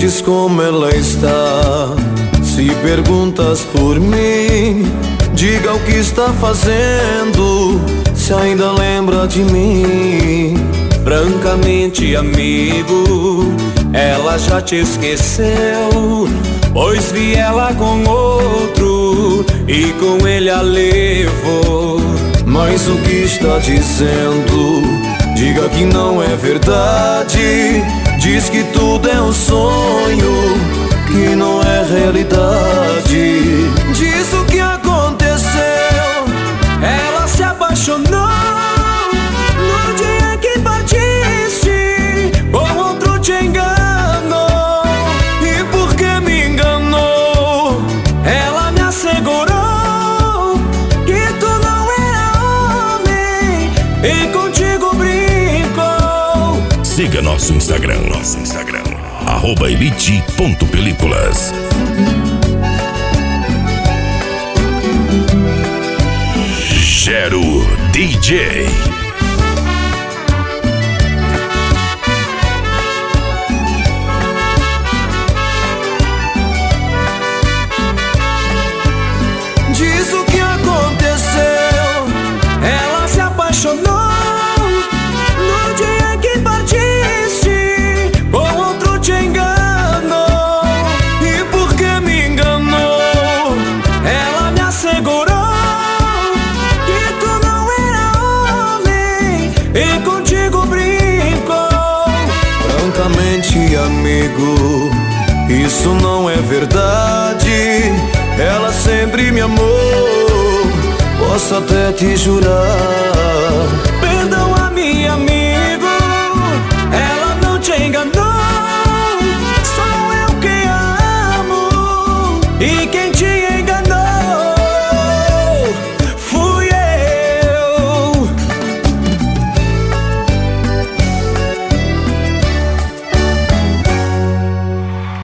diz como ela está. Se perguntas por mim, diga o que está fazendo, se ainda lembra de mim. Francamente, amigo, ela já te esqueceu, pois vi ela com outro e com ele a levou. Mas o que está dizendo? Diga que não é verdade. Diz que tudo é um sonho, que não é realidade. Diz o que aconteceu. Ela se apaixonou no dia que partiste, com outro te enganou. E por que me enganou? Ela me assegurou que tu não era homem e contigo brincou. Siga nosso Instagram, @elite.películas. Gero DJ. Diz o que aconteceu. Ela se apaixonou no dia que partiste, com outro te enganou. E por que me enganou? Ela me assegurou que tu não era homem e contigo brincou. Francamente, amigo, isso não é verdade. Ela sempre me amou, posso até te jurar.